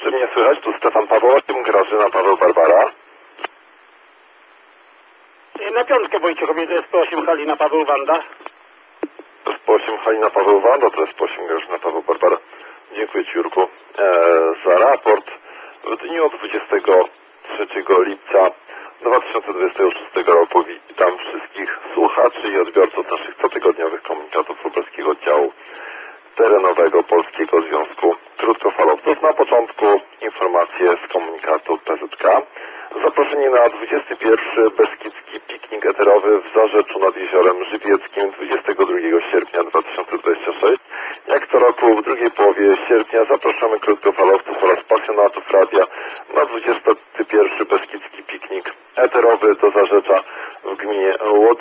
Czy mnie słychać? Tu Stefan Paweł 8, Grażyna Paweł Barbara. Na piątkę Wojciech Omiedy SP8 Halina Paweł Wanda. SP8 Halina Paweł Wanda, to SP8 Grażyna Paweł Barbara. Dziękuję Ci, Jurku, za raport. W dniu 23 lipca 2026 roku witam wszystkich słuchaczy i odbiorców naszych cotygodniowych komunikatów Lubelskiego Oddziału Terenowego Polskiego Związku Krótkofalowców. Na początku informacje z komunikatu PZK. Zaproszenie na 21. Beskidzki piknik eterowy w Zarzeczu nad Jeziorem Żywieckim 22 sierpnia 2026. Jak co roku w drugiej połowie sierpnia zapraszamy krótkofalowców oraz pasjonatów radia na 21. Beskidzki piknik eterowy do Zarzecza w gminie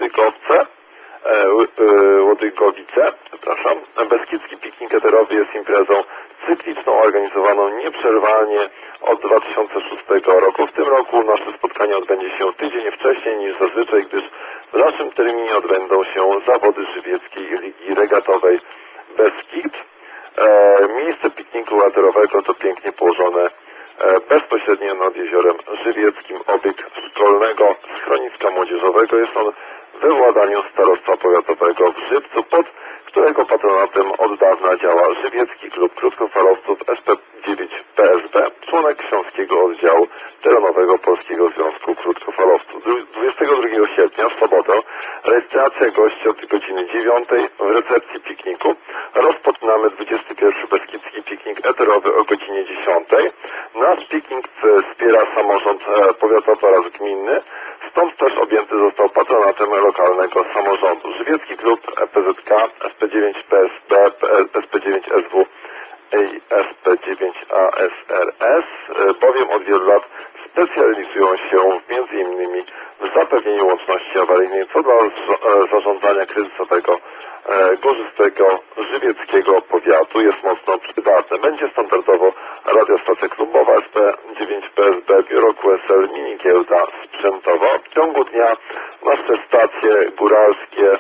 Łodygowice. Beskidzki piknik eterowy jest imprezą cykliczną organizowaną nieprzerwanie od 2006 roku. W tym roku nasze spotkanie odbędzie się tydzień wcześniej niż zazwyczaj, gdyż w naszym terminie odbędą się zawody żywieckiej Ligi Regatowej Beskid. Miejsce pikniku eterowego to pięknie położone bezpośrednio nad Jeziorem Żywieckim obiekt szkolnego schroniska młodzieżowego. Jest on we władaniu Starostwa Powiatowego w Żywcu, pod którego patronatem od dawna działa Żywiecki Klub Krótkofalowców SP9 PSB, członek Śląskiego Oddziału Terenowego Polskiego Związku Krótkofalowców. 22 sierpnia, w sobotę, rejestracja gości od godziny 9 w recepcji pikniku. Rozpoczynamy 21. Beskidzki piknik eterowy o godzinie 10. Nasz piknik wspiera samorząd powiatowy oraz gminny, stąd też objęty został patronatem lokalnego samorządu. Żywiecki Klub PZK, SP9 PSB, SP9SW i SP9ASRS, bowiem od wielu lat specjalizują się m.in. w zapewnieniu łączności awaryjnej, co dla zarządzania kryzysowego górzystego żywieckiego powiatu jest mocno przydatne. Będzie standardowo radiostacja klubowa SP9 PSB, biuro QSL, mini giełda sprzętowa. W ciągu dnia nasze stacje góralskie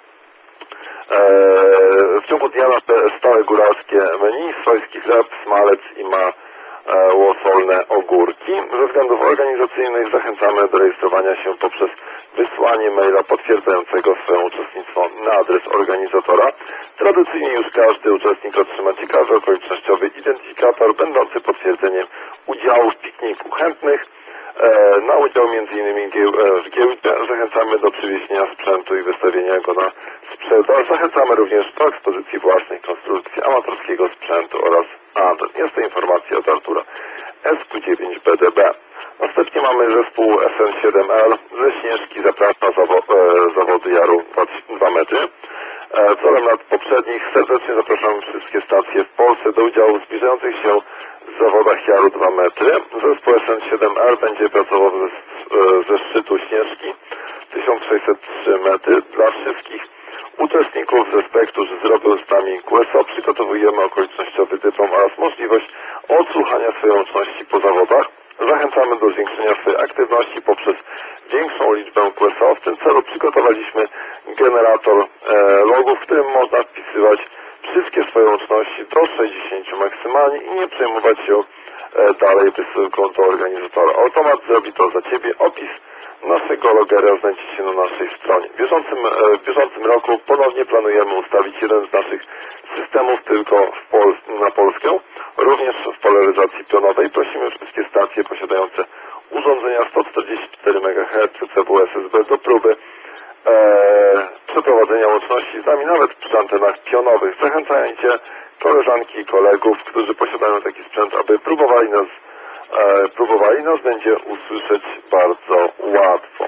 nasze stałe góralskie menu, swojski chleb, smalec i łosolne ogórki. Ze względów organizacyjnych zachęcamy do rejestrowania się poprzez wysłanie maila potwierdzającego swoje uczestnictwo na adres organizatora. Tradycyjnie już każdy uczestnik otrzyma ciekawy okolicznościowy identyfikator będący potwierdzeniem udziału w pikniku. Chętnych na udział m.in. w giełdzie zachęcamy do przywiezienia sprzętu i wystawienia go na sprzedaż. Zachęcamy również do ekspozycji własnych konstrukcji, amatorskiego sprzętu oraz anten. Jest to informacja od Artura SQ9BDB. Następnie mamy zespół SN7L ze Śnieżki, zaprasza zawody Jaru 2 metry. Wzorem lat poprzednich serdecznie zapraszamy wszystkie stacje w Polsce do udziału w zbliżających się zawodach Jaru 2 metry. Zespół SN7L będzie pracował ze szczytu Śnieżki 1603 metry. Dla wszystkich uczestników zespołu, którzy zrobią z nami QSO, przygotowujemy okolicznościowy dyplom oraz możliwość odsłuchania swojej łączności po zawodach. Zachęcamy do zwiększenia swojej aktywności poprzez większą liczbę QSO. W tym celu przygotowaliśmy generator logów, w którym można wpisywać wszystkie swoje łączności do 60 maksymalnie i nie przejmować się dalej wysyłką do organizatora. Automat zrobi to za Ciebie. Opis naszego logera znajdzie się na naszej stronie. W bieżącym roku ponownie planujemy ustawić jeden z naszych systemów tylko na Polskę, również w polaryzacji pionowej. Prosimy wszystkie stacje posiadające urządzenia 144 MHz CW-SSB do próby przeprowadzenia łączności z nami, nawet przy antenach pionowych. Zachęcajcie koleżanki i kolegów, którzy posiadają taki sprzęt, aby próbowali nas, będzie usłyszeć bardzo łatwo.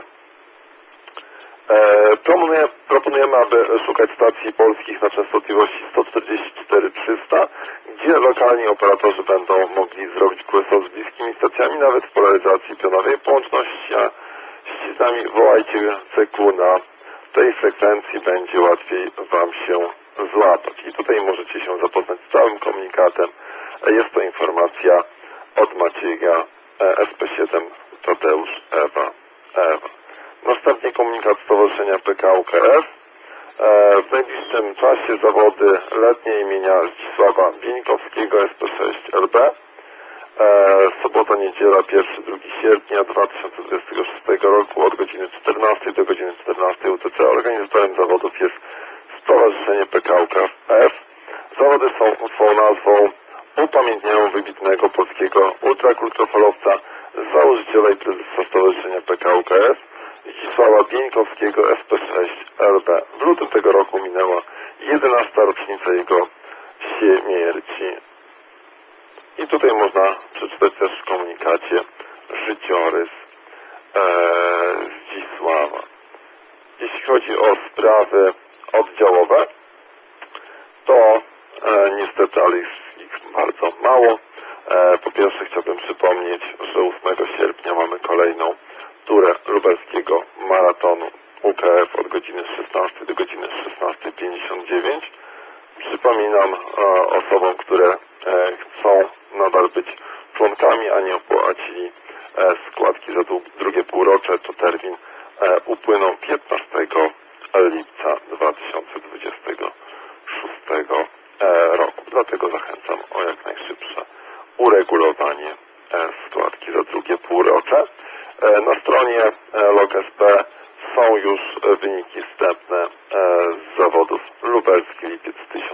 Proponujemy, aby szukać stacji polskich na częstotliwości 144-300, gdzie lokalni operatorzy będą mogli zrobić QSO z bliskimi stacjami, nawet w polaryzacji pionowej. Po łączności z nami wołajcie CQ na tej frekwencji, będzie łatwiej Wam się złapać. I tutaj możecie się zapoznać z całym komunikatem. Jest to informacja od Macieja SP7 Tadeusz Ewa. Następnie komunikat Stowarzyszenia PKUKF. W najbliższym czasie zawody letnie imienia Zdzisława Bieńkowskiego SP6 LB. Sobota, niedziela, 1-2 sierpnia 2026 roku od godziny 14 do godziny 14 UTC. Organizatorem zawodów jest Stowarzyszenie PKO KF. Zawody są nazwą upamiętniają wybitnego polskiego ultrakrótkofalowca, założyciela i prezesa Stowarzyszenia PKO KF Zdzisława Bieńkowskiego SP6LB. W lutym tego roku minęła 11. rocznica jego śmierci. I tutaj można przeczytać też w komunikacie życiorys Zdzisława. Jeśli chodzi o sprawy oddziałowe, to niestety, ale jest ich bardzo mało. Po pierwsze chciałbym przypomnieć, że 8 sierpnia mamy kolejną turę lubelskiego maratonu UKF od godziny 16 do godziny 16:59. Przypominam osobom, które chcą nadal być członkami, a nie opłacili składki za drugie półrocze, to termin upłynął 15 lipca 2026 roku. Dlatego zachęcam o jak najszybsze uregulowanie składki za drugie półrocze. Na stronie LOK.sp są już wyniki wstępne z zawodów lubelski lipiec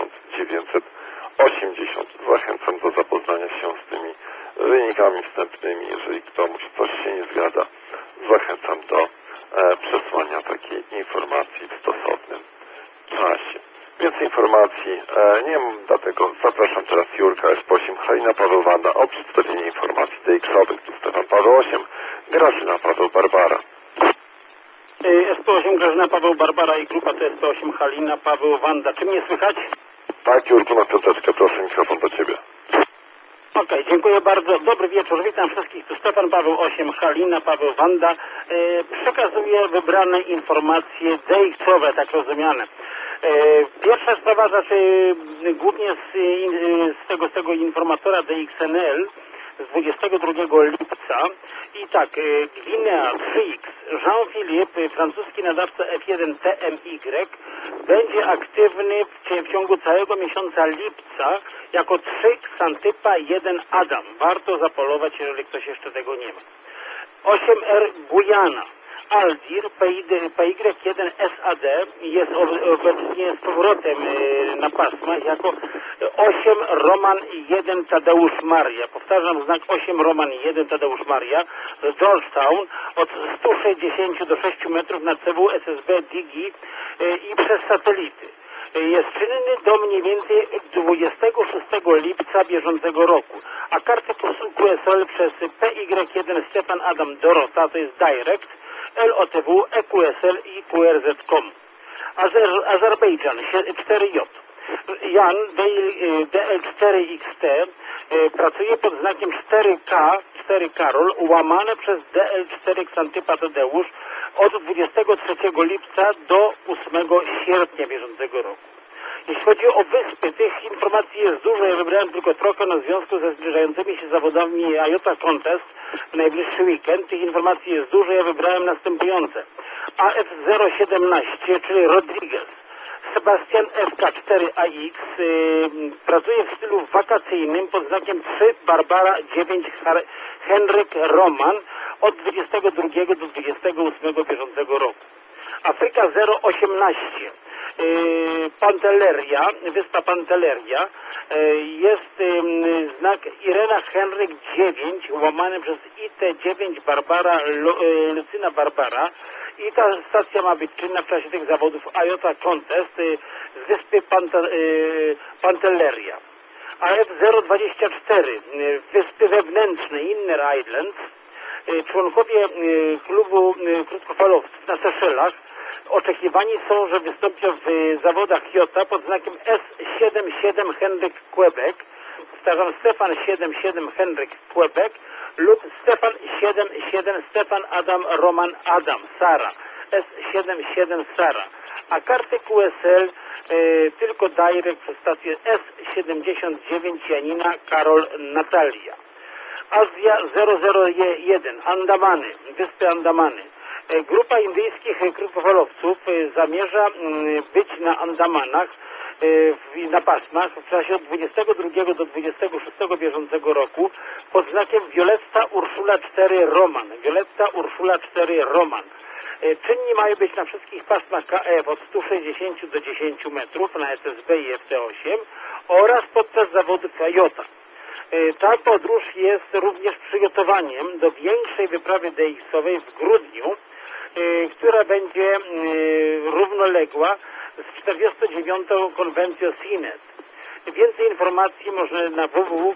1980. Zachęcam do zapoznania się z tymi wynikami wstępnymi. Jeżeli komuś coś się nie zgadza, zachęcam do przesłania takiej informacji w stosownym czasie. Więcej informacji nie mam, dlatego zapraszam teraz Jurka SP8, Halina Paweł Wanda o przedstawienie informacji DX-owych. Tu Stefan Paweł 8, Grażyna Paweł Barbara. SP8 Grażyna Paweł Barbara i grupa to SP8 Halina Paweł Wanda. Czy mnie słychać? Tak, Jurku, na piąteczkę, proszę, mikrofon do Ciebie. Okej, dziękuję bardzo. Dobry wieczór, witam wszystkich. Tu Stefan Paweł 8, Halina Paweł Wanda. Przekazuję wybrane informacje DX-owe, tak rozumiane. Pierwsza sprawa, znaczy głównie z tego informatora DXNL z 22 lipca. I tak, Gwinea 3X, Jean-Philippe, francuski nadawca F1 TMY, będzie aktywny w ciągu całego miesiąca lipca jako 3 Xantypa 1 Adam. Warto zapolować, jeżeli ktoś jeszcze tego nie ma. 8R Guyana. Aldir PY1 SAD jest obecnie z powrotem na pasmach jako 8 Roman 1 Tadeusz Maria. Powtarzam, znak 8 Roman 1 Tadeusz Maria z Georgetown od 160 do 6 metrów na CW SSB Digi i przez satelity. Jest czynny do mniej więcej 26 lipca bieżącego roku, a karty QSL przez PY1 Stefan Adam Dorota, to jest Direct, LOTW, EQSL i QRZ.com. Azerbejdżan 4J. Jan DL4XT pracuje pod znakiem 4K, 4 Karol, łamane przez DL4 Xantypa Tadeusz od 23 lipca do 8 sierpnia bieżącego roku. Jeśli chodzi o wyspy, tych informacji jest dużo, ja wybrałem tylko trochę na związku ze zbliżającymi się zawodami IOTA Contest w najbliższy weekend. Tych informacji jest dużo, ja wybrałem następujące. AF017, czyli Rodriguez. Sebastian FK4AX pracuje w stylu wakacyjnym pod znakiem 3 Barbara 9 Henryk Roman od 22 do 28 bieżącego roku. Afryka 018 Pantelleria, wyspa Pantelleria, jest znak Irena Henryk 9 łamany przez IT9 Barbara Lucyna Barbara i ta stacja ma być czynna w czasie tych zawodów IOTA Contest z wyspy Pantelleria. AF024 wyspy wewnętrzne Inner Islands, członkowie klubu krótkofalowców na Seszelach oczekiwani są, że wystąpią w zawodach IOTA pod znakiem S77 Henryk Quebec, powtarzam Stefan 77 Henryk Quebec lub Stefan 77 Stefan Adam Roman Adam Sara, S77 Sara, a karty QSL tylko Direct przez stację S79 Janina Karol Natalia. Azja 001 Andamany, wyspy Andamany. Grupa indyjskich krótkofalowców zamierza być na Andamanach na pasmach w czasie od 22 do 26 bieżącego roku pod znakiem Violetta Ursula 4 Roman. Violetta Ursula 4 Roman. Czynni mają być na wszystkich pasmach KF od 160 do 10 metrów na SSB i FT8 oraz podczas zawodów Jota. Ta podróż jest również przygotowaniem do większej wyprawy DX-owej w grudniu, która będzie równoległa z 49. konwencją CINET. Więcej informacji można na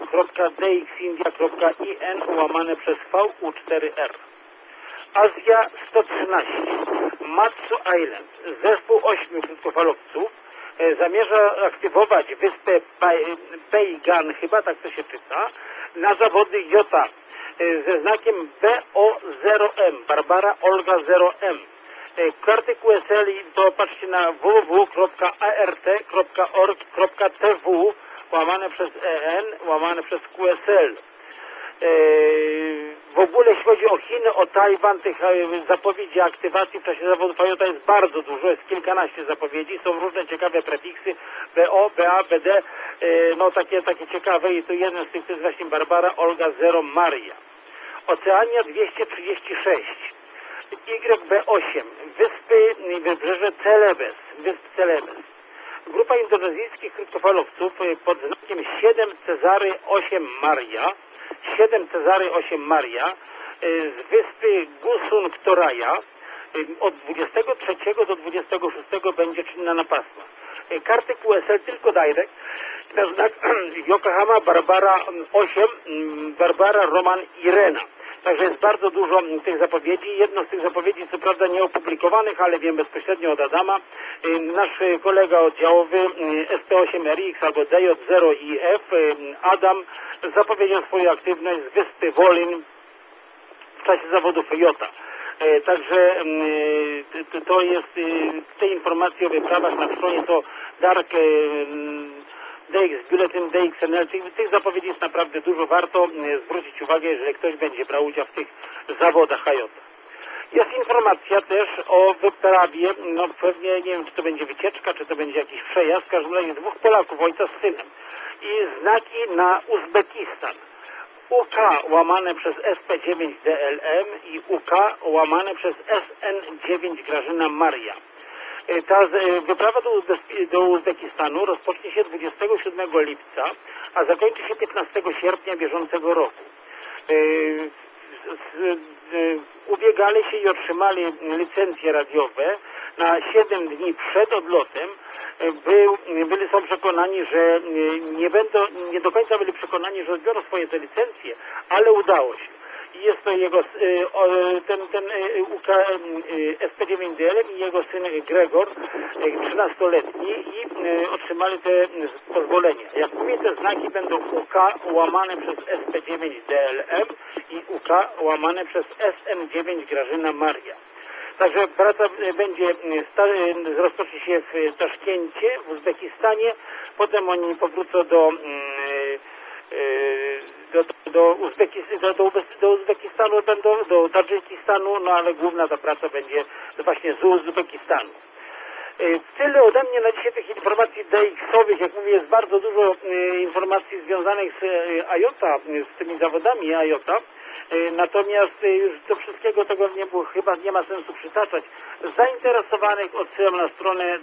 www.dxindia.in/VU4R. Azja 113. Matsu Island. Zespół 8 krótkofalowców zamierza aktywować wyspę Beigan, chyba tak to się czyta, na zawody Jota ze znakiem BO0M, Barbara Olga 0M. Karty QSL to patrzcie na www.art.org.tw/EN/QSL. W ogóle jeśli chodzi o Chiny, o Tajwan, tych zapowiedzi aktywacji w czasie zawodów Jota jest bardzo dużo, jest kilkanaście zapowiedzi, są różne ciekawe prefiksy, BO, BA, BD, no takie ciekawe i to jeden z tych to jest właśnie Barbara Olga 0 Maria. Oceania 236, YB8, wybrzeże Celebes, wysp Celebes. Grupa indonezyjskich krótkofalowców pod znakiem 7 Cezary 8 Maria, 7 Cezary 8 Maria z wyspy Gusung Toraja od 23 do 26 będzie czynna na pasmach. Karty QSL tylko direct na znak Yokohama Barbara 8 Barbara Roman Irena. Także jest bardzo dużo tych zapowiedzi. Jedno z tych zapowiedzi co prawda nieopublikowanych, ale wiem bezpośrednio od Adama. Nasz kolega oddziałowy SP8RX albo DJ0IF Adam zapowiedział swoją aktywność z wyspy Wolin w czasie zawodów Jota. Także to jest te informacje o wyprawach na stronie to Dark DX Bulletin, DXNL, tych zapowiedzi jest naprawdę dużo, warto zwrócić uwagę, jeżeli ktoś będzie brał udział w tych zawodach Jota. Jest informacja też o wyprawie, no pewnie nie wiem czy to będzie wycieczka, czy to będzie jakiś przejazd, w każdym razie dwóch Polaków, ojca z synem i znaki na Uzbekistan. UK łamane przez SP9DLM i UK łamane przez SN9 Grażyna Maria. Ta wyprawa do Uzbekistanu rozpocznie się 27 lipca, a zakończy się 15 sierpnia bieżącego roku. Ubiegali się i otrzymali licencje radiowe na 7 dni przed odlotem. Są przekonani, że nie do końca byli przekonani, że odbiorą swoje te licencje, ale udało się. I jest to jego ten SP9DL i jego syn Gregor, 13-letni i otrzymali te pozwolenia. Jak mówię, te znaki będą UK łamane przez SP9DLM i UK łamane przez SN9 Grażyna Maria. Także praca rozpocznie się w Taszkencie, w Uzbekistanie, potem oni powrócą do Uzbekistanu, będą do Tadżykistanu, no ale główna ta praca będzie właśnie z Uzbekistanu. Tyle ode mnie na dzisiaj tych informacji DX-owych. Jak mówię, jest bardzo dużo informacji związanych z IOTA, z tymi zawodami IOTA. Natomiast już do wszystkiego tego chyba nie ma sensu przytaczać. Zainteresowanych odsyłam na stronę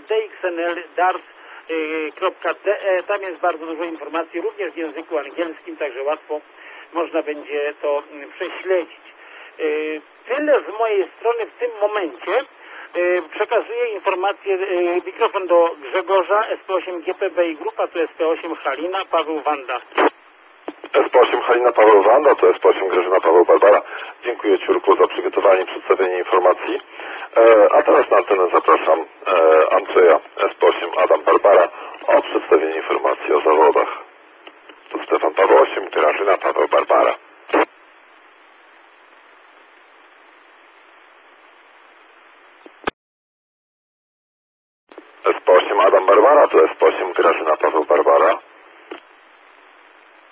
dxnl.dart.de. Tam jest bardzo dużo informacji, również w języku angielskim, także łatwo można będzie to prześledzić. Tyle z mojej strony w tym momencie. Przekazuję informację, mikrofon do Grzegorza, SP8 GPB i grupa, to SP8 Halina, Paweł Wanda. SP8 Halina, Paweł Wanda, to SP8 Grażyna, Paweł Barbara. Dziękuję Ciurku za przygotowanie i przedstawienie informacji. A teraz na antenę zapraszam Andrzeja, SP8 Adam Barbara, o przedstawienie informacji o zawodach. To Stefan Paweł 8, Grażyna, Paweł Barbara. SP8 Adam Barbara, to SP8 Grażyna, Paweł Barbara.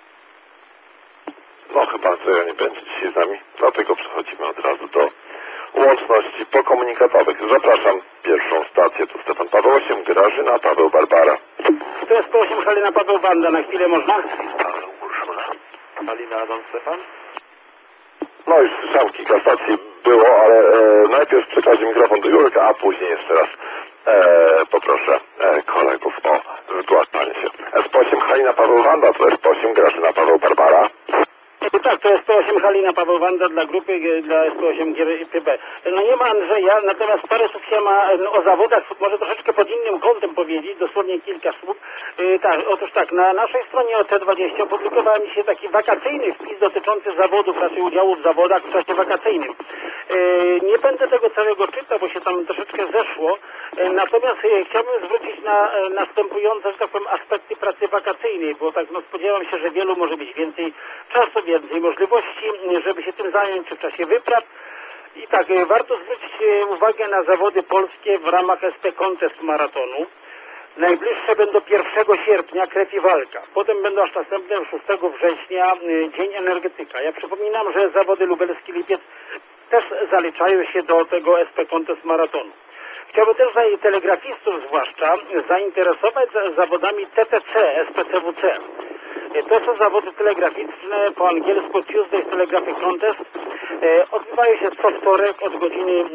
No chyba Andrzeja nie będzie dzisiaj z nami, dlatego przechodzimy od razu do łączności pokomunikatowych. Zapraszam pierwszą stację, tu Stefan Paweł 8, Grażyna, Paweł, Barbara. To jest 8 Halina, Paweł, Wanda, na chwilę można? Paweł, Urszula. Halina, Adam, Stefan. No już słyszałem, kilka stacji było, ale najpierw przekażę mikrofon do Jurka, a później jeszcze raz poproszę kolegów o zgłaszanie się. SP8 Halina, Paweł, Wanda, to SP8 Grażyna, Paweł, Barbara. Tak, to jest 8 Halina, Paweł, Wanda dla grupy, dla SP8 GPB. No nie ma Andrzeja, natomiast parę słów się ma o zawodach, może troszeczkę pod innym kątem powiedzieć, dosłownie kilka słów. Tak, otóż tak, na naszej stronie OT20 opublikowałem się taki wakacyjny wpis dotyczący zawodów, raczej udziału w zawodach w czasie wakacyjnym. Nie będę tego całego czytał, bo się tam troszeczkę zeszło, natomiast chciałbym zwrócić na następujące, że tak powiem, aspekty pracy wakacyjnej, bo tak spodziewam się, że wielu może być więcej czasu, więcej możliwości, żeby się tym zająć, czy w czasie wypraw. I tak, warto zwrócić uwagę na zawody polskie w ramach SP Contest Maratonu. Najbliższe będą 1 sierpnia Krew i Walka. Potem będą aż następne 6 września Dzień Energetyka. Ja przypominam, że zawody Lubelski Lipiec też zaliczają się do tego SP Contest Maratonu. Chciałbym też telegrafistów zwłaszcza zainteresować zawodami TTC, SPCWC. To są zawody telegraficzne, po angielsku Tuesday Telegraphic Contest. Odbywają się co wtorek od godziny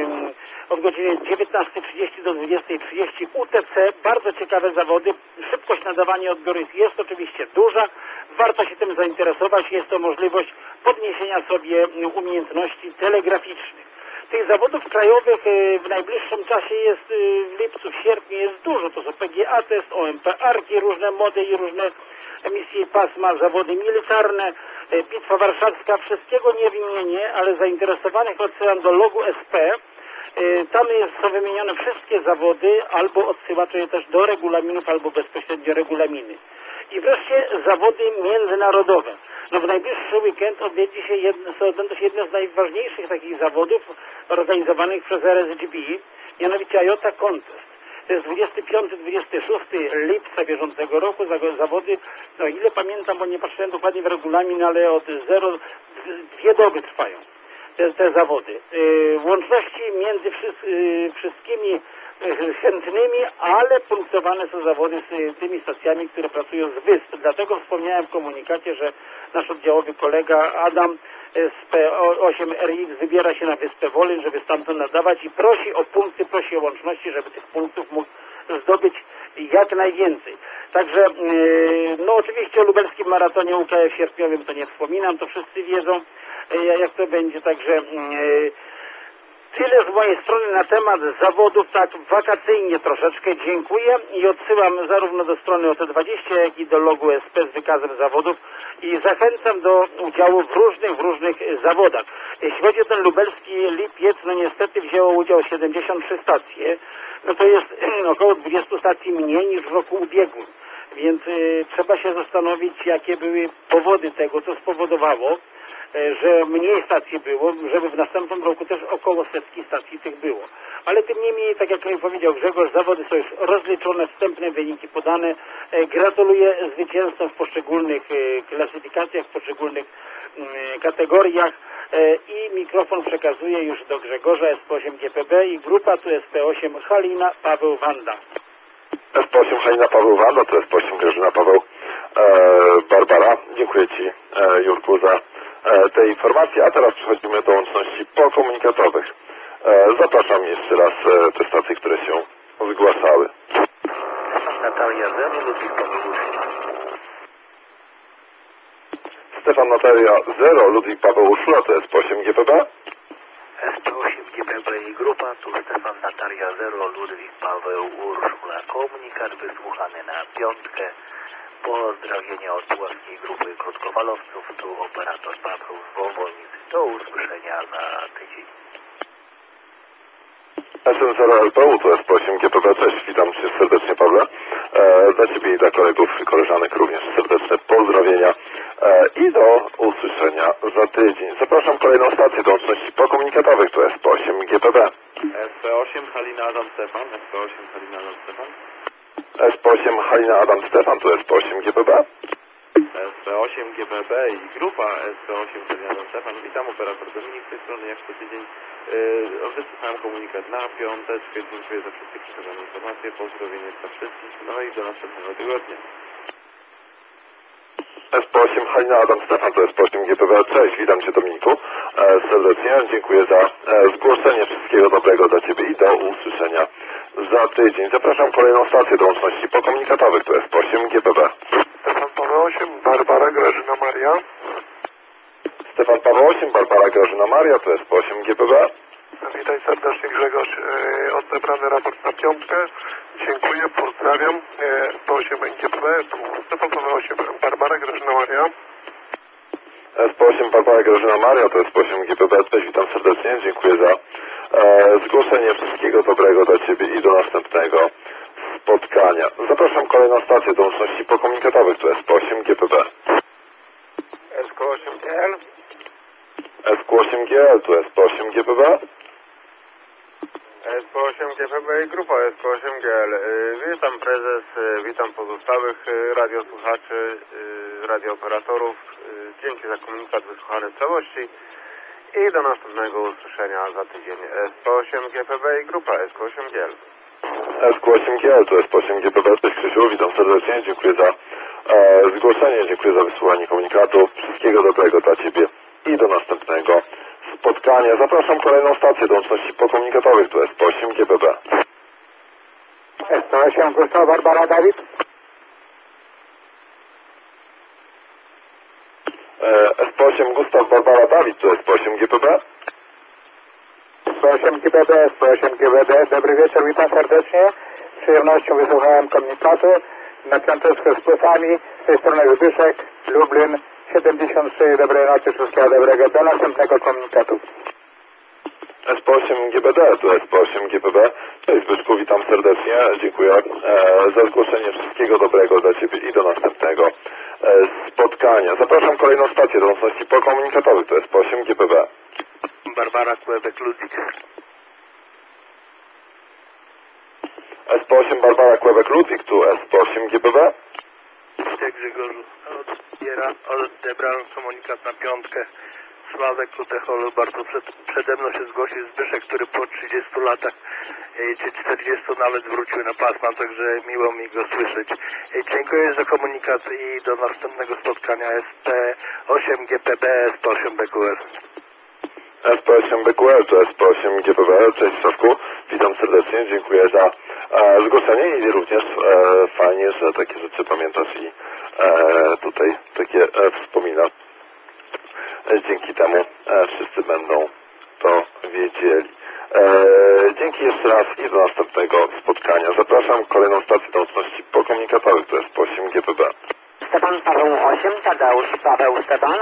19:30 do 20:30 UTC. Bardzo ciekawe zawody. Szybkość nadawania odbiorów jest oczywiście duża. Warto się tym zainteresować. Jest to możliwość podniesienia sobie umiejętności telegraficznych. Tych zawodów krajowych w najbliższym czasie jest w lipcu, w sierpniu jest dużo. To są PGA Test, OMP Arki, różne mody i różne emisje pasma, zawody militarne, Bitwa Warszawska. Wszystkiego nie wymienię, ale zainteresowanych odsyłam do logu SP. Tam są wymienione wszystkie zawody, albo odsyłacze je też do regulaminów, albo bezpośrednio regulaminy. I wreszcie zawody międzynarodowe. No w najbliższy weekend odbędzie się jedno z najważniejszych takich zawodów organizowanych przez RSGB, mianowicie IOTA Contest. To jest 25-26 lipca bieżącego roku. Zawody, no ile pamiętam, bo nie patrzyłem dokładnie w regulamin, ale od 2 doby trwają te zawody. Łączności między wszystkimi chętnymi, ale punktowane są zawody z tymi stacjami, które pracują z wysp. Dlatego wspomniałem w komunikacie, że nasz oddziałowy kolega Adam z P8RX wybiera się na wyspę Wolin, żeby stamtąd nadawać i prosi o punkty, prosi o łączności, żeby tych punktów mógł zdobyć jak najwięcej. Także, no oczywiście o lubelskim maratonie UKF sierpniowym to nie wspominam, to wszyscy wiedzą, jak to będzie, także tyle z mojej strony na temat zawodów, tak wakacyjnie troszeczkę. Dziękuję i odsyłam zarówno do strony OT20, jak i do logu SP z wykazem zawodów i zachęcam do udziału w różnych zawodach. Jeśli chodzi o ten lubelski lipiec, no niestety wzięło udział 73 stacje, no to jest około 20 stacji mniej niż w roku ubiegłym, więc trzeba się zastanowić, jakie były powody tego, co spowodowało, że mniej stacji było, żeby w następnym roku też około 100 stacji tych było. Ale tym niemniej, tak jak powiedział Grzegorz, zawody są już rozliczone, wstępne wyniki podane. Gratuluję zwycięzcom w poszczególnych klasyfikacjach, w poszczególnych kategoriach i mikrofon przekazuję już do Grzegorza, SP8 GPB i grupa tu SP8 Halina, Paweł, Wanda. SP8 Halina, Paweł, Wanda, to SP8 Grażyna, Paweł, Barbara. Dziękuję Ci, Jurku, za te informacje, a teraz przechodzimy do łączności pokomunikatowych. Zapraszam jeszcze raz te stacje, które się zgłaszały. Natalia 0, Ludwik, Paweł, Urszula. Stefan, Natalia 0, Ludwik, Paweł, Urszula, to jest SP8 GPB. SP8 GPB i grupa, tu Stefan, Natalia 0, Ludwik, Paweł, Urszula. Komunikat wysłuchany na piątkę. Pozdrowienia od puławskiej grupy krótkofalowców, tu operator Paweł z Wąwolnicy. Do usłyszenia za tydzień. SN0LPU, to jest SP8 GPB. Cześć, witam Cię serdecznie, Pawle. Dla Ciebie i dla kolegów i koleżanek również serdeczne pozdrowienia i do usłyszenia za tydzień. Zapraszam kolejną stację do łączności pokomunikatowych, to jest SP8 GPB. SP8 Halina Adam Stefan, SP8 Halina Adam Stefan. SP8 Halina Adam Stefan, to jest SP8 GPB. SP8 GPB i grupa SP8 Halina Adam Stefan. Witam, operator Dominik z tej strony, jak co tydzień. Wysłuchałem komunikat na piąteczkę. Dziękuję za wszystkie przekazane informacje. Pozdrowienie dla wszystkich. No i do następnego tygodnia. SP8 Halina Adam Stefan, to SP8 GPB. Cześć, witam Cię Dominiku serdecznie. Dziękuję za zgłoszenie. Wszystkiego dobrego dla Ciebie i do usłyszenia za tydzień. Zapraszam kolejną stację do łączności pokomunikatowych, to SP8 GPB. Stefan Paweł 8, Barbara Grażyna Maria. Stefan Paweł 8, Barbara Grażyna Maria, to SP8 GPB. Witaj serdecznie Grzegorz, odebrany raport na piątkę. Dziękuję, pozdrawiam. SP8 GPB, tu Stefan Paweł 8, Barbara Grażyna Maria. SP8 Barbara Grażyna Maria, to SP8 GPB. Cześć, witam serdecznie. Dziękuję za zgłoszenie. Wszystkiego dobrego dla Ciebie i do następnego spotkania. Zapraszam kolejną stację do łączności pokomunikatowych, to SP8 GPB. SK8GL. SQ8GL, to SP8 GPB. SK8 GPB i grupa SK8GL. Witam prezes, witam pozostałych radiosłuchaczy, radiooperatorów. Dzięki za komunikat wysłuchany w całości i do następnego usłyszenia za tydzień. SK8 GPB i grupa SK8GL. SQ8GL, to SP8 GPB. Cześć Krzysiu, witam serdecznie. Dziękuję za zgłoszenie, dziękuję za wysłuchanie komunikatu. Wszystkiego dobrego dla Ciebie i do następnego spotkania. Zapraszam kolejną stację do łączności pokomunikatowych, to SP8 GPB. SP8 Gustaw Barbara Dawid. SP8 Gustaw Barbara Dawid, to SP8 GPB. SP8 GPB, SP8 GPB. Dobry wieczór, witam serdecznie. Z przyjemnością wysłuchałem komunikatu na piąteczkę z plusami. Z tej strony Zbyszek, Lublin 73. Dobrej nocy, wszystkiego dobrego. Do następnego komunikatu. SP8 GBD, to SP8 GPB. Cześć Zbyszku, witam serdecznie. Dziękuję za zgłoszenie. Wszystkiego dobrego dla Ciebie i do następnego spotkania. Zapraszam kolejną stację do łączności pokomunikatowych, to SP8 GPB. Barbara Quebec Ludwik. SP8 Barbara Quebec Ludwik, tu SP8 GPB. Witaj Grzegorzu. Odebrałem komunikat na piątkę. Sławek Lutecholu, bardzo przede mną się zgłosił Zbyszek, który po 30 latach czy 40 nawet wrócił na pasma, także miło mi go słyszeć. Dziękuję za komunikat i do następnego spotkania. SP8 GPB, SP8 BQR. SP8 BQR, to SP8 GPB. Cześć Sławku, witam serdecznie. Dziękuję za zgłoszenie i również fajnie, że takie rzeczy pamiętasz i tutaj takie wspomina. Dzięki temu wszyscy będą to wiedzieli. Dzięki jeszcze raz i do następnego spotkania. Zapraszam kolejną stację do łączności pokomunikatowych, to jest SP8 GPB. Stefan Paweł 8, Tadeusz Paweł Stefan.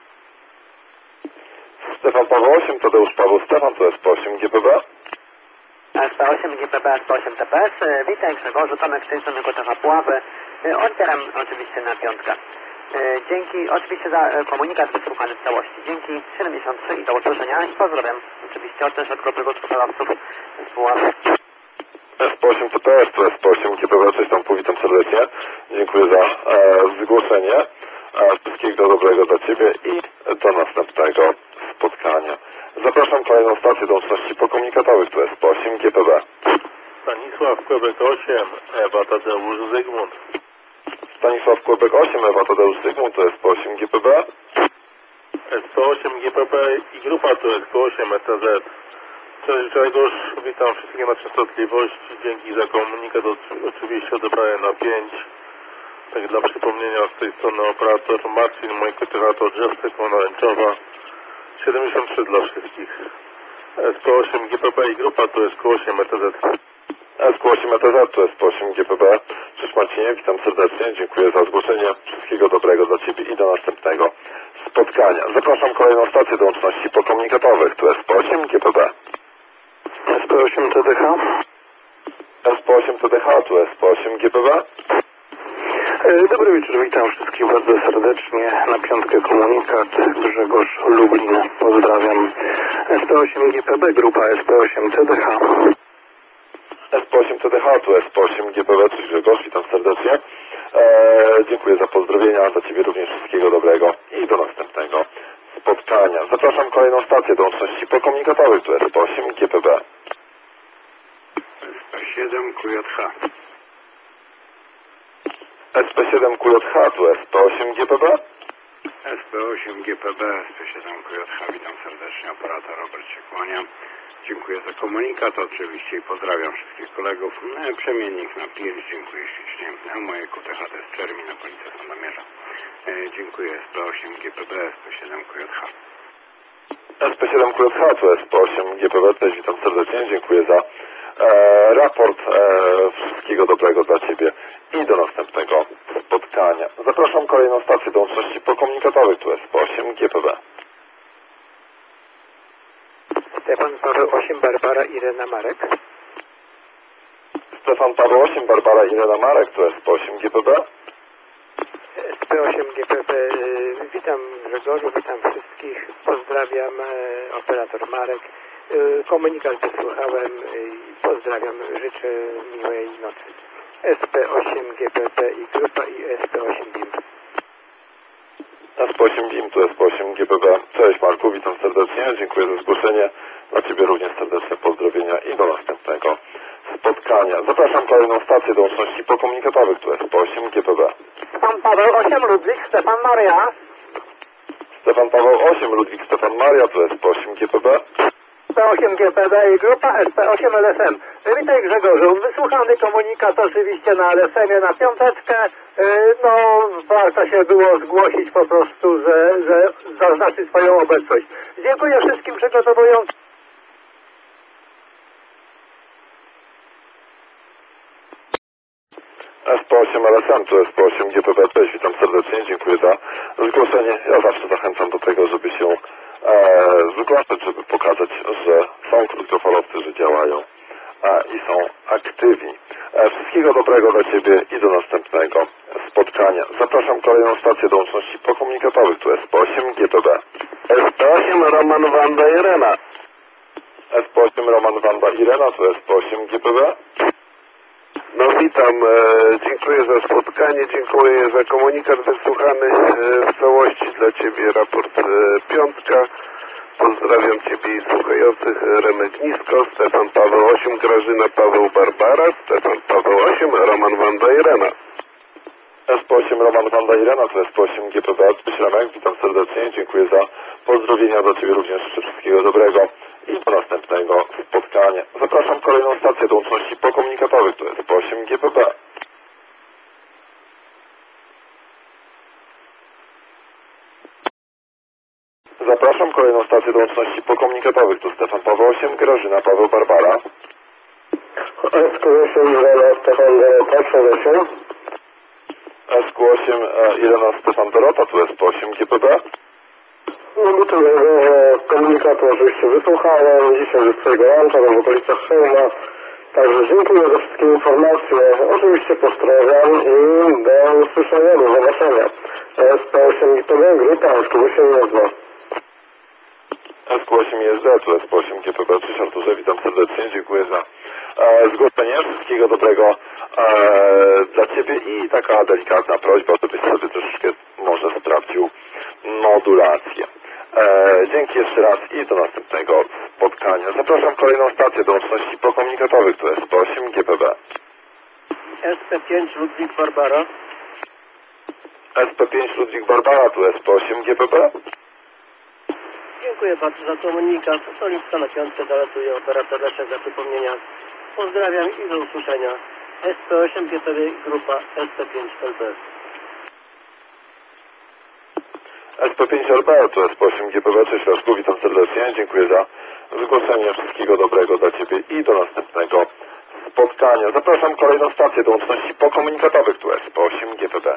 Stefan Paweł 8, Tadeusz Paweł Stefan, to jest SP8 GPB. SP8 GPB, SP8 TPS. Witaj Grzegorzu, Tomek z tej strony Gotowa Pułapy. Odbieram oczywiście na piątkę. Dzięki oczywiście za komunikat wysłuchany w całości. Dzięki 73 i do usłyszenia i pozdrawiam oczywiście też od grupy gospodarstw z Pułapy. SP8 TPS, to SP8 GPB, cześć tam, witam serdecznie. Dziękuję za zgłoszenie. Wszystkiego dobrego dla Ciebie i do następnego spotkania. Zapraszam kolejną stację do łączności pokomunikatowych, to jest SP8 GPB. Stanisław Quebec 8, Ewa Tadeusz Zygmunt. Stanisław Quebec 8, Ewa Tadeusz Zygmunt, to jest SP8 GPB. SP8 GPB i grupa to SP8 ETZ. Cześć Grzegorz, witam wszystkich na częstotliwości. Dzięki za komunikat, oczywiście odebrałem na 5. Tak dla przypomnienia, z tej strony operator Marcin, mój kotywator Jessica Pomarańczowa. 73 dla wszystkich. SQ8 GPB i grupa to SQ8 ETZ. SQ8 ETZ to SP8 GPB. Cześć Marcinie, witam serdecznie. Dziękuję za zgłoszenie. Wszystkiego dobrego dla Ciebie i do następnego spotkania. Zapraszam kolejną stację do łączności pokomunikatowych. Tu SP8 GPB. SP8 TDH. SP8 TDH, tu SP8 GPB. Dobry wieczór, witam wszystkich bardzo serdecznie. Na piątkę komunikat, Grzegorz Lublin, pozdrawiam. SP8 GPB, grupa SP8 TDH. SP8 TDH, tu SP8 GPB, cześć Grzegorz, witam serdecznie. Dziękuję za pozdrowienia, dla Ciebie również wszystkiego dobrego i do następnego spotkania. Zapraszam kolejną stację do łączności pokomunikatowych, tu SP8 GPB. SP7 QJH. SP7 QJH, tu SP8 GPB. SP8 GPB, SP7 QJH, witam serdecznie, operator Robert się kłania. Dziękuję za komunikat oczywiście i pozdrawiam wszystkich kolegów. Przemiennik na PIRS, dziękuję ślicznie. Moje QTH to jest Czermi na Policja Sandomierza. Dziękuję SP8 GPB, SP7 QJH. SP7 QJH, tu SP8 GPB, też witam serdecznie, dziękuję za raport, wszystkiego dobrego dla Ciebie i do następnego spotkania. Zapraszam kolejną stację do łączności pokomunikatowych, tu SP8 GPB. Stefan Paweł 8, Barbara Irena Marek. Stefan Paweł 8, Barbara Irena Marek, tu SP8 GPB. SP8 GPB, witam Grzegorzu, witam wszystkich, pozdrawiam, operator Marek. Komunikat wysłuchałem i pozdrawiam, życzę miłej nocy. SP8 GPB i grupa i SP8 BIM. SP8 BIM, tu SP8 GPB. Cześć Marku, witam serdecznie, dziękuję za zgłoszenie. Dla Ciebie również serdeczne pozdrowienia i do następnego spotkania. Zapraszam kolejną stację do łączności pokomunikatowych, tu SP8 GPB. Stefan Paweł 8, Ludwik, Stefan Maria. Stefan Paweł 8, Ludwik Stefan Maria, tu SP8 GPB. SP8 GPB i grupa SP8 LSM. Witaj Grzegorzu, wysłuchany komunikat oczywiście na LSM-ie na piąteczkę. No, warto się było zgłosić po prostu, że zaznaczyć swoją obecność. Dziękuję wszystkim przygotowującym. SP8 LSM, tu SP8 GPB, cześć, witam serdecznie, dziękuję za zgłoszenie. Ja zawsze zachęcam do tego, żeby się zgłaszać, żeby pokazać, że są krótkofalowcy, że działają i są aktywni. Wszystkiego dobrego dla Ciebie i do następnego spotkania. Zapraszam kolejną stację do łączności pokomunikatowych, tu SP8 GPB. SP8 Roman Wanda Irena. SP8 Roman Wanda Irena, tu SP8 GPB. No witam, dziękuję za spotkanie, dziękuję za komunikat wysłuchany w całości dla Ciebie, raport piątka. Pozdrawiam Ciebie i słuchających, Remek Nisko, Stefan Paweł 8, Grażyna Paweł Barbara, Stefan Paweł 8, Roman Wanda Irena. SP8 Roman Wanda Irena, to SP8 GPB, cześć Remek, witam serdecznie, dziękuję za pozdrowienia dla Ciebie również, życzę wszystkiego dobrego i do następnego spotkania. Zapraszam kolejną stację do łączności pokomunikatowych, to SP8 GPB. Zapraszam kolejną stację do łączności pokomunikatowych, tu Stefan Paweł 8, Grażyna Paweł Barbara. SP8 Irena Stefan Dorota, Przemysł. SQ8 Irena Stefan Dorota, tu SP8 GPB. No do tego, że komunikatu oczywiście wysłuchałem, dzisiaj ze swojego rancha, w okolicach Sejma. Także dziękuję za wszystkie informacje. Oczywiście pozdrawiam i do usłyszenia, do zobaczenia. SP8 GPB, grupa SQ8 Jezda. SQ8 JSD, tu SP8 GPB, cześć Arturze, witam serdecznie, dziękuję za zgłoszenie, wszystkiego dobrego dla Ciebie i taka delikatna prośba, żebyś sobie troszeczkę może sprawdził modulację. Dzięki jeszcze raz i do następnego spotkania. Zapraszam kolejną stację do łączności pokomunikatowych, tu SP8 GPB. SP5 Ludwik Barbara. SP5 Ludwik Barbara, tu SP8 GPB. Dziękuję bardzo za komunikat. Stoliczka na piątkę dolatuje operator Leszek za przypomnienia. Pozdrawiam i do usłyszenia. SP8 GPB grupa SP5 LB. SP5 LB, to SP8 GPB, cześć Leszku, witam serdecznie, dziękuję za zgłoszenie, wszystkiego dobrego dla Ciebie i do następnego spotkania. Zapraszam kolejną stację do łączności pokomunikatowych, tu SP8 GPB.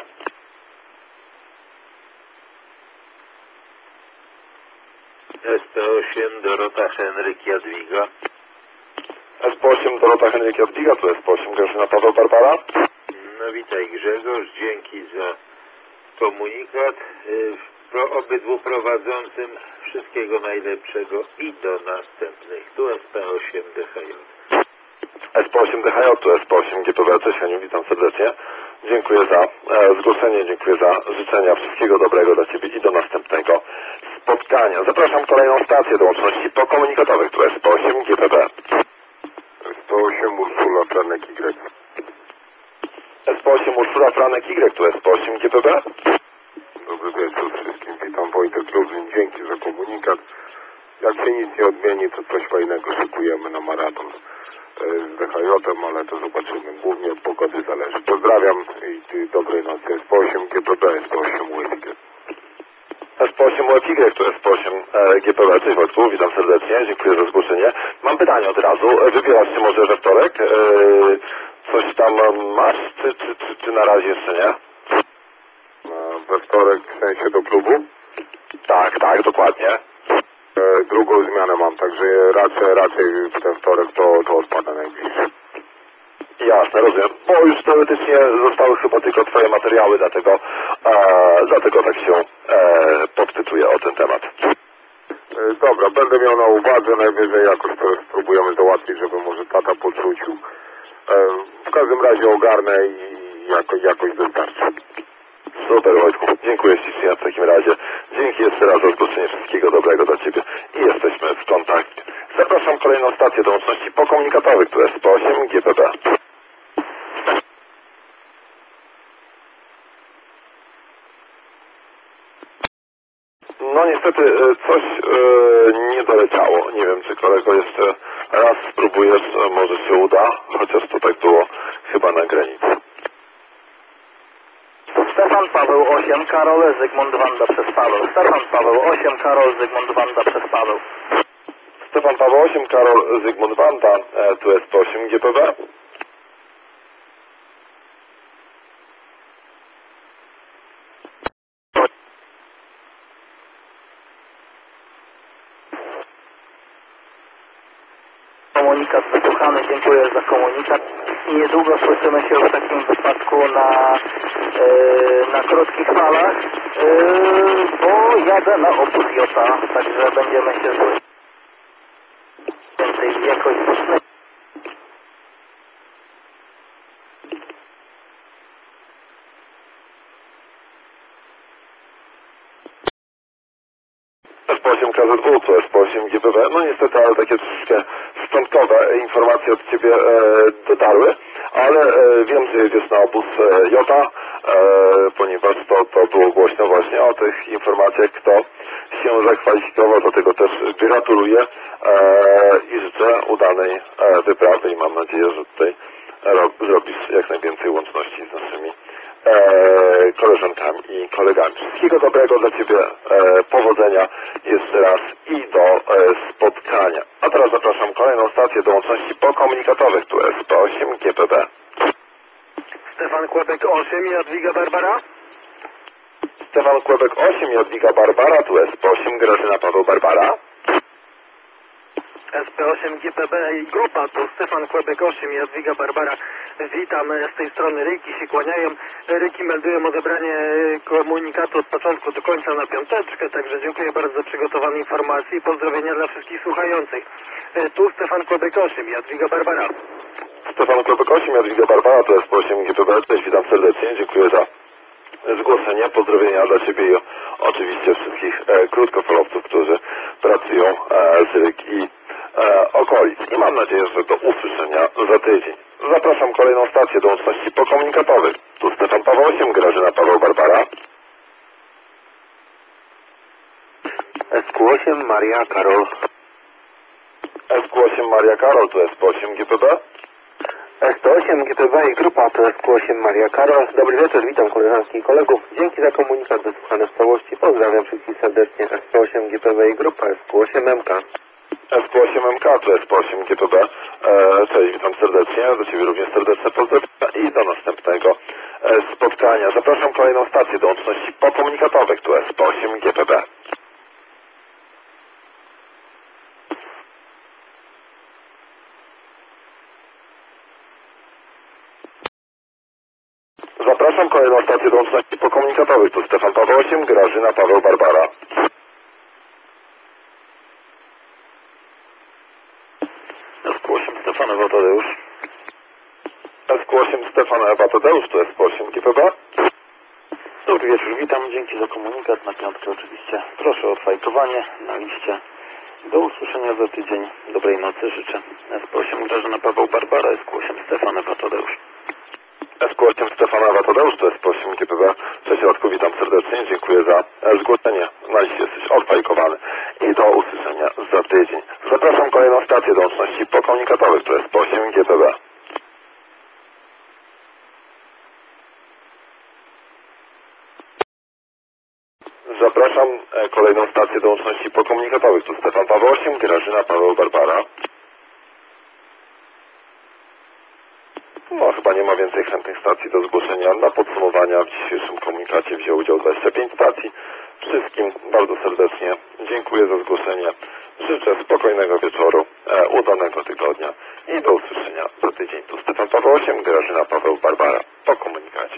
SP8 Dorota Henryk Jadwiga. SP8 Dorota Henryk Jadwiga, tu SP8 Grażyna Paweł Barbara. No witaj Grzegorz, dzięki za komunikat. Obydwu prowadzącym wszystkiego najlepszego i do następnych. Tu SP8 DHJ. SP8 DHJ, tu SP8 GPB, cześć Heniu, witam serdecznie. Dziękuję za zgłoszenie, dziękuję za życzenia. Wszystkiego dobrego dla Ciebie i do następnego spotkania. Zapraszam kolejną stację do łączności pokomunikatowych. Tu S108 GPB. 108 Ursula Franek Y. S108 Ursula Franek Y. Tu S108 GPB. Dobry wieczór wszystkim. Witam, Wojtek Luzin. Dzięki za komunikat. Jak się nic nie odmieni, to coś fajnego szykujemy na maraton z DHJ-em, ale to zobaczymy. Głównie od pogody zależy. Pozdrawiam i dobrej nocy. S108 GPB, S108 UFG. S108 UFY, to S108 GPB. Cześć Wojtku, witam serdecznie, dziękuję za zgłoszenie. Mam pytanie od razu. Wybierasz się może we wtorek? Coś tam masz, czy na razie jeszcze nie? We wtorek w sensie do klubu? Tak, dokładnie. Drugą zmianę mam, także raczej w ten wtorek to odpada najbliższy. Jasne, rozumiem. Bo już teoretycznie zostały chyba tylko Twoje materiały, dlatego tak się podpytuję o ten temat. Dobra, będę miał na uwadze, najwyżej jakoś to spróbujemy załatwić, żeby może tata podrzucił. W każdym razie ogarnę i jakoś dostarczę. Super Wojtku, dziękuję ślicznie w takim razie. Dzięki jeszcze raz za zgłoszenie, wszystkiego dobrego dla Ciebie i jesteśmy w kontakcie. Zapraszam kolejną stację do łączności pokomunikatowych, tu jest 108 GPB. No niestety coś nie doleciało. Nie wiem, czy kolego jeszcze raz spróbujesz, może się uda, chociaż to tak było chyba na granicy. Stefan Paweł 8, Karol Zygmunt Wanda przez Paweł. Stefan Paweł 8, Karol Zygmunt Wanda przez Paweł. Stefan Paweł 8, Karol Zygmunt Wanda, tu jest 108 GPB. Komunikat wysłuchany, dziękuję za komunikat. I niedługo słyszymy się w takim wypadku na krótkich falach, bo jadę na obóz Jota, także będziemy się słyszeć więcej jakoś słusznej. S108 KZW, to S108 GPB. No niestety, ale takie troszeczkę szczątkowe informacje od Ciebie dotarły, ale wiem, że jedziesz na obóz Jota, ponieważ to było głośno właśnie o tych informacjach, kto się zakwalifikował, dlatego też gratuluję i życzę udanej wyprawy i mam nadzieję, że tutaj zrobisz jak najwięcej łączności z naszymi koleżankami i kolegami. Wszystkiego dobrego dla Ciebie, powodzenia jeszcze raz i do spotkania. A teraz zapraszam kolejną stację do łączności pokomunikatowych, tu jest 108 GPB. Stefan Kłebek 8, Jadwiga Barbara. Stefan Kłebek 8, Jadwiga Barbara, tu jest 108 Grażyna Paweł Barbara. SP8 GPB i grupa, tu Stefan Kłebek 8, Jadwiga Barbara. Witam, z tej strony Ryki się kłaniają. Ryki meldują odebranie komunikatu od początku do końca na piąteczkę, także dziękuję bardzo za przygotowane informacje i pozdrowienia dla wszystkich słuchających. Tu Stefan Kłebek 8, Jadwiga Barbara. Stefan Kłebek 8, Jadwiga Barbara, to jest 108 GPB. Cześć, witam serdecznie, dziękuję za zgłoszenie, pozdrowienia dla Ciebie i oczywiście wszystkich krótkofalowców, którzy pracują z Ryk i okolic. I mam nadzieję, że do usłyszenia za tydzień. Zapraszam kolejną stację do łączności pokomunikatowych. Tu Stefan Paweł 8, Grażyna Paweł Barbara. SQ8 Maria Karol. SQ8 Maria Karol, to jest 108 GPB. S108 GPB i grupa to SQ8 Maria Karol. Dobry wieczór, witam koleżanki i kolegów. Dzięki za komunikat wysłuchany w całości. Pozdrawiam wszystkich serdecznie. S108 GPB i grupa SQ8MK. SQ8MK, to jest 108 GPB. Cześć, witam serdecznie. Do Ciebie również serdeczne pozdrowienia i do następnego spotkania. Zapraszam kolejną stację do łączności pokomunikatowych, tu jest 108 GPB. Zapraszam kolejną stację do łączności pokomunikatowych. Tu Stefan Paweł 8, Grażyna Paweł Barbara. SQ8 Stefanowo Tadeusz. SQ8 Stefan Ewa Tadeusz, tu SP8 GPB. Dobry wieczór, witam. Dzięki za komunikat. Na piątkę oczywiście. Proszę o fajkowanie na liście. Do usłyszenia za tydzień. Dobrej nocy życzę. SP8 Grażyna Paweł Barbara, SQ8 Stefan Ewa Tadeusz. SQ8 Stefan Ewa Tadeusz, tu SP8 GPB. Cześć Radku, witam serdecznie. Dziękuję za zgłoszenie. Na liście jesteś odfajkowany. I do usłyszenia za tydzień. Zapraszam kolejną stację do łączności pokomunikatowych, to SP8 GPB. Zapraszam kolejną stację do łączności pokomunikatowych. Tu Stefan Paweł 8, Grażyna Paweł Barbara. No chyba nie ma więcej chętnych stacji do zgłoszenia. Na podsumowania w dzisiejszym komunikacie wzięło udział 25 stacji. Wszystkim bardzo serdecznie dziękuję za zgłoszenie. Życzę spokojnego wieczoru, udanego tygodnia i do usłyszenia za tydzień. Tu Stefan Paweł 8, Grażyna Paweł Barbara po komunikacie.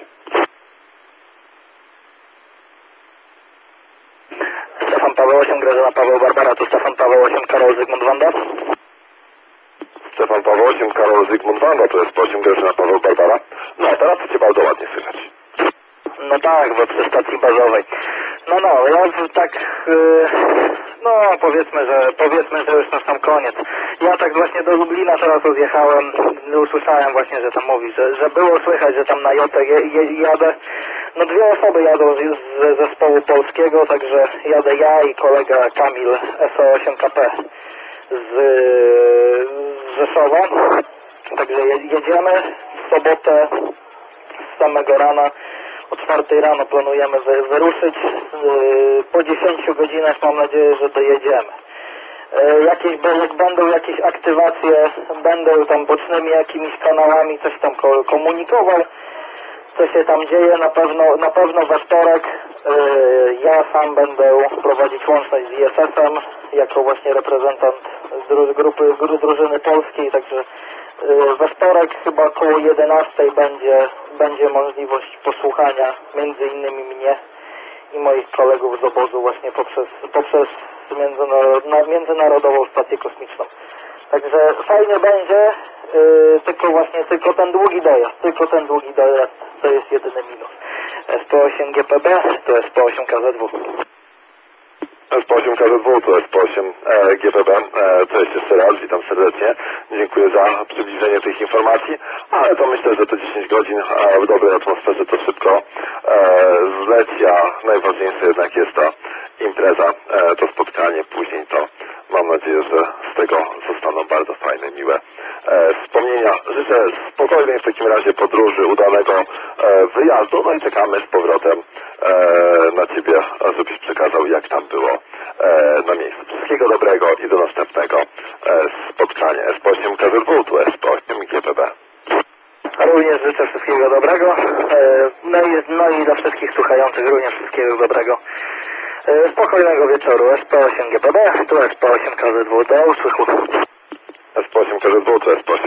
Stefan Paweł 8, Grażyna Paweł Barbara, tu Stefan Paweł 8, Karol Zygmunt Wanda. Stefan Paweł 8, Karol Zygmunt Wanda, to jest po 8 Grażyna Paweł Barbara. No, teraz Cię bardzo ładnie słychać. No tak, bo przy stacji bazowej. No, ja tak, powiedzmy, że już na sam koniec. Ja tak właśnie do Lublina teraz odjechałem, usłyszałem właśnie, że tam mówi, że było słychać, że tam na Jotę jadę. No 2 osoby jadą z zespołu polskiego, także jadę ja i kolega Kamil SO8KP z Rzeszowa. Także jedziemy w sobotę z samego rana. O 4 rano planujemy wyruszyć. Po 10 godzinach mam nadzieję, że dojedziemy. Jak będą jakieś aktywacje, będę tam bocznymi jakimiś kanałami coś tam komunikował, co się tam dzieje. Na pewno we wtorek ja sam będę prowadzić łączność z ISS-em jako właśnie reprezentant drużyny polskiej, także we wtorek chyba około 11 będzie możliwość posłuchania między innymi mnie i moich kolegów z obozu właśnie poprzez międzynarodową stację kosmiczną. Także fajnie będzie, tylko ten długi dojazd to jest jedyny minus. SP8 GPB to SP8 KZW. SP8 KZW, to SP8 GPB. Cześć jeszcze raz, witam serdecznie. Dziękuję za przybliżenie tych informacji, ale to myślę, że to 10 godzin w dobrej atmosferze to szybko zleci, a najważniejsze jednak jest ta impreza, to spotkanie, później to mam nadzieję, że z tego zostaną bardzo fajne, miłe wspomnienia. Życzę spokojnej w takim razie podróży, udanego wyjazdu, no i czekamy z powrotem na Ciebie, żebyś przekazał, jak tam było na miejscu. Wszystkiego dobrego i do następnego spotkania. SP8 KZW, tu SP8 GPB. Również życzę wszystkiego dobrego, no i dla wszystkich słuchających również wszystkiego dobrego. Spokojnego wieczoru. SP8 GPB, tu SP8 KZW, do usłychu. SP8 KZW, tu SP8